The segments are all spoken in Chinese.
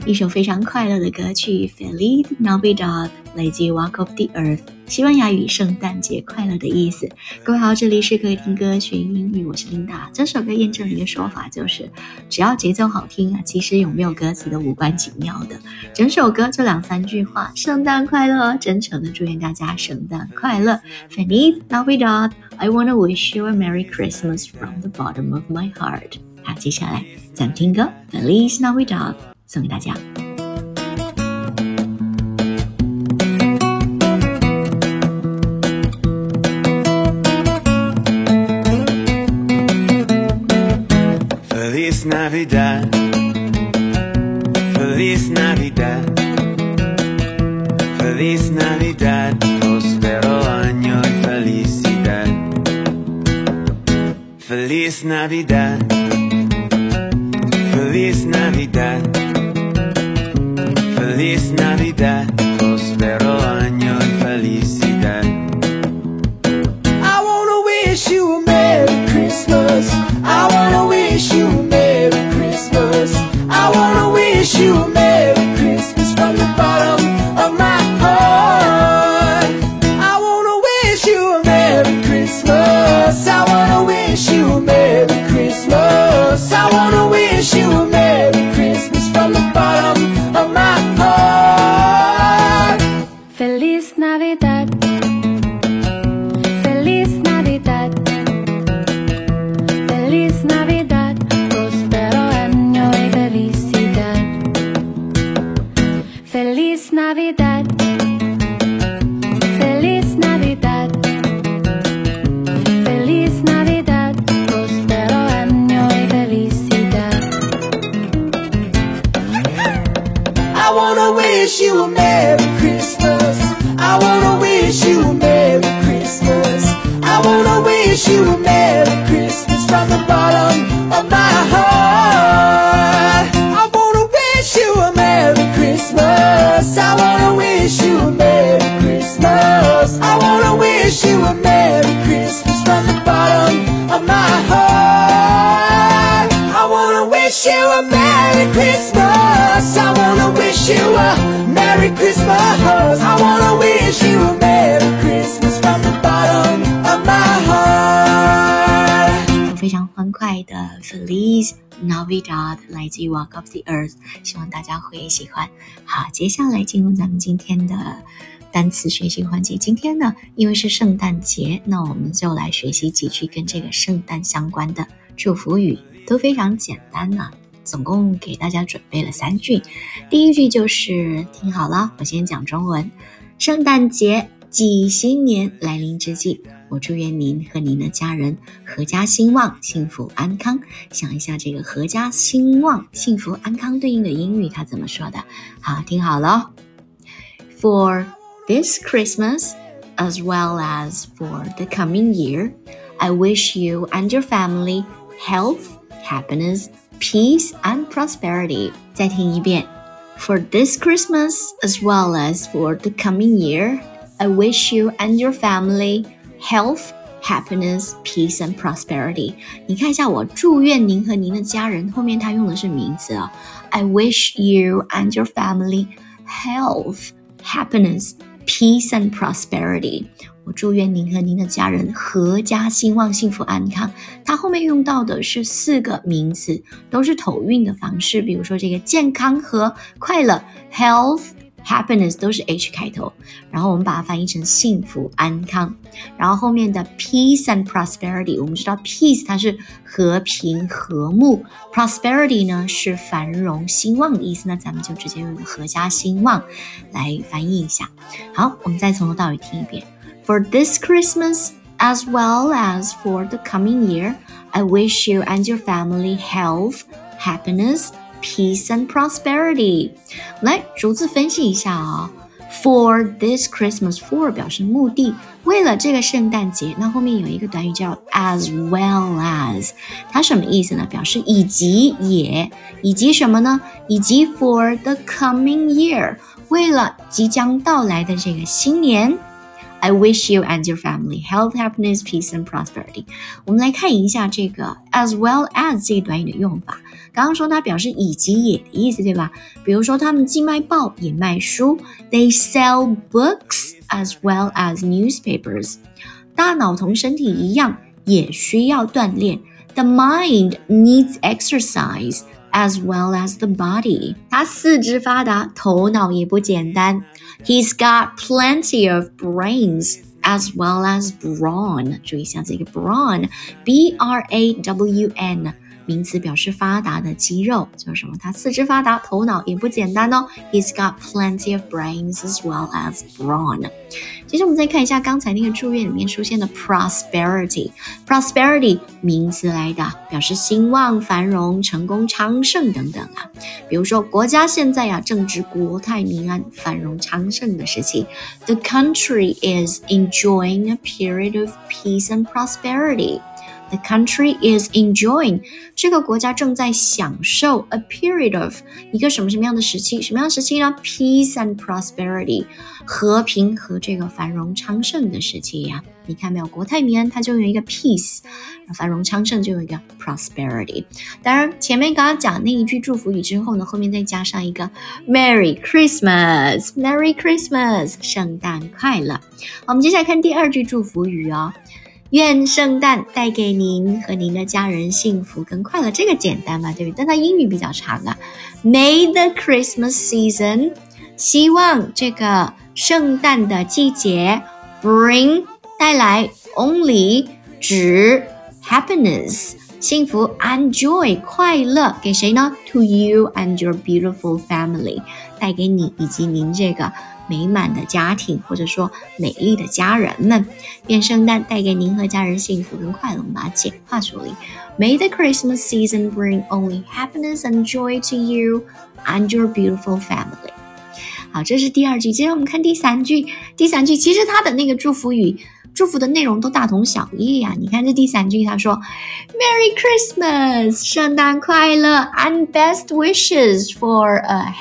一首非常快乐的歌曲 Feliz Navidad 来自于 Walk of the Earth， 西班牙语圣诞节快乐的意思。各位好，这里是可以听歌学英语，我是琳达。这首歌验证了一个说法，就是只要节奏好听啊，其实有没有歌词都无关紧要的。整首歌就2-3句话，圣诞快乐，真诚的祝愿大家圣诞快乐。 Feliz Navidad, I wanna wish you a Merry Christmas from the bottom of my heart。 好，接下来咱们听歌 Feliz Navidad， 送给大家。 Feliz Navidad, Feliz Navidad, Feliz Navidad, próspero año y felicidad. Feliz Navidad, Feliz Navidad, Feliz Navidad, próspero año y felicidad. I wanna wish you a Merry Christmas. I wanna wish you a Merry Christmas. I wanna wish you a Merry Christmas from the bottom of my heart. I wanna wish you a Merry Christmas. I wanna wish you a Merry Christmas. I wanna wish you a Merry Christmas from the bottom of my heart. Feliz Navidad, Feliz Navidad, Feliz Navidad, próspero año y felicidad. Feliz Navidad, Feliz Navidad, Feliz Navidad, próspero año y felicidad. I wanna wish you a Merry Christmas. I wanna wish you a Merry Christmas. I wanna wish you a Merry Christmas from the bottom of my heart. I wanna wish you a Merry Christmas. I wanna wish you a Merry Christmas. I wanna wish you a Merry Christmas from the bottom of my heart. I wanna wish you a Merry Christmas. I wanna wish you a Merry Christmas. I wanna wish you a Merry Christmas from the bottom of my heart. 非常欢快的 Feliz Navidad 来自于 Walk of the Earth， 希望大家会喜欢。好，接下来进入咱们今天的单词学习环节。今天呢，因为是圣诞节，那我们就来学习几句跟这个圣诞相关的祝福语，都非常简单啊。总共给大家准备了3句。第一句就是听好了，我先讲中文。圣诞节暨新年来临之际，我祝愿您和您的家人阖家兴旺、幸福安康。想一下这个阖家兴旺、幸福安康对应的英语它怎么说的？好，听好了。For this Christmas, as well as for the coming year, I wish you and your family health, happiness, peace and prosperity. 再听一遍。For this Christmas, as well as for the coming year, I wish you and your family health, happiness, peace and prosperity. 你看一下，我祝愿您和您的家人，后面他用的是名词啊。I wish you and your family health, happiness, peace and prosperity. 我祝愿您和您的家人阖家兴旺、幸福安康。它后面用到的是4个名词，都是头韵的方式。比如说这个健康和快乐 health, happiness 都是 H 开头，然后我们把它翻译成幸福安康。然后后面的 peace and prosperity， 我们知道 peace 它是和平和睦， prosperity 呢是繁荣兴旺的意思，那咱们就直接用阖家兴旺来翻译一下。好，我们再从头到尾听一遍。For this Christmas, as well as for the coming year, I wish you and your family health, happiness, peace and prosperity. 来逐字分析一下啊。For this Christmas, for 表示目的，为了这个圣诞节，那后面有一个短语叫 as well as， 它什么意思呢？表示以及也，以及什么呢？以及 for the coming year， 为了即将到来的这个新年。I wish you and your family health, happiness, peace and prosperity. 我们来看一下这个 as well as 这个短语的用法。 刚刚说它表示以及也的意思，对吧？比如说他们既卖报也卖书 They sell books as well as newspapers. 大脑同身体一样也需要锻炼 The mind needs exercise as well as the body. 他四肢发达，头脑也不简单 He's got plenty of brains as well as brawn. 注意一下这个 brawn B-R-A-W-N 名词表示发达的肌肉，就是什么？他四肢发达，头脑也不简单哦。He's got plenty of brains as well as brawn. 接着我们再看一下刚才那个祝愿里面出现的 prosperity 名词来的，表示兴旺、繁荣、成功、昌盛等等啊。比如说国家现在正值国泰民安、繁荣昌盛的时期。The country is enjoying a period of peace and prosperity.The country is enjoying 这个国家正在享受 a period of 一个什么样的时期？什么样的时期呢？ Peace and prosperity 和平和这个繁荣昌盛的时期呀。你看没有？国泰民安它就有一个 peace， 繁荣昌盛就有一个 prosperity。当然前面刚刚讲那一句祝福语之后呢，后面再加上一个 Merry Christmas Merry Christmas 圣诞快乐。我们接下来看第二句祝福语哦。愿圣诞带给您和您的家人幸福跟快乐，这个简单嘛，对不对？但它英语比较长啊。May the Christmas season 希望这个圣诞的季節 bring 带来 only 指 happiness 幸福 and joy 快乐给谁呢？ To you and your beautiful family 带给你以及您这个美满的家庭，或者说美丽的家人们。愿圣诞带给您和家人幸福跟快乐。我们把它简化处理。May the Christmas season bring only happiness and joy to you and your beautiful family. 好，这是第二句。接着我们看第三句。第三句其实它的那个祝福语祝福的内容都大同小异啊。你看这第三句他说 Merry Christmas 圣诞快乐 and best wishes for a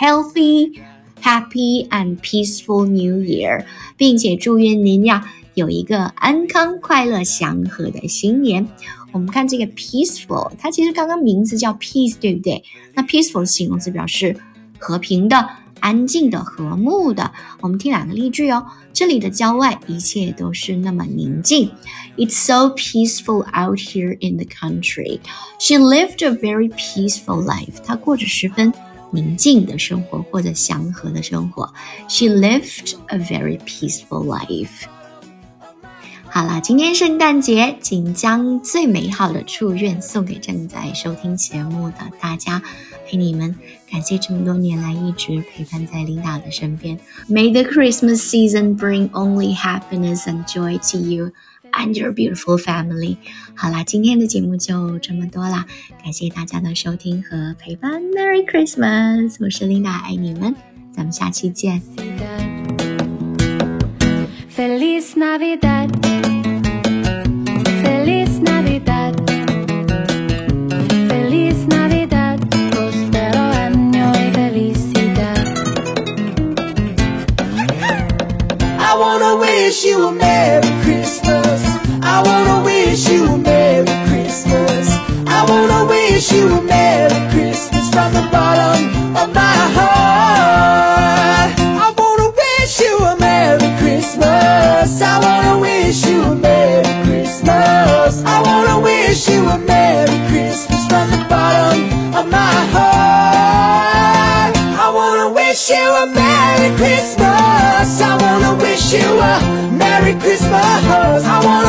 healthy,Happy and peaceful New Year 并且祝愿您有一个安康快乐祥和的新年。我们看这个 peaceful 它其实刚刚名字叫 peace 对不对？那 peaceful 形容词表示和平的安静的和睦的。我们听两个例句哦。这里的郊外一切都是那么宁静 It's so peaceful out here in the country. She lived a very peaceful life. 她过着十分宁静的生活或者祥和的生活 She lived a very peaceful life. 好啦，今天圣诞节，请将最美好的祝愿送给正在收听节目的大家，爱你们，感谢这么多年来一直陪伴在琳达的身边。May the Christmas season bring only happiness and joy to you and your beautiful family. 好啦，今天的节目就这么多啦，感谢大家的收听和陪伴。Merry Christmas， 我是琳达，爱你们，咱们下期见。 Feliz Navidad, Feliz Navidad, Feliz Navidad, prospero año y felicidad. I wanna wish you a Merry Christmas. I wanna wish you a Merry Christmas. I wanna wish you a Merry Christmas from the bottom of my heart. I wanna wish you a Merry Christmas. I wanna wish you a Merry Christmas. I wanna wish you a Merry Christmas from the bottom of my heart. I wanna wish you a Merry Christmas. I wanna wish you a Merry Christmas. I wanna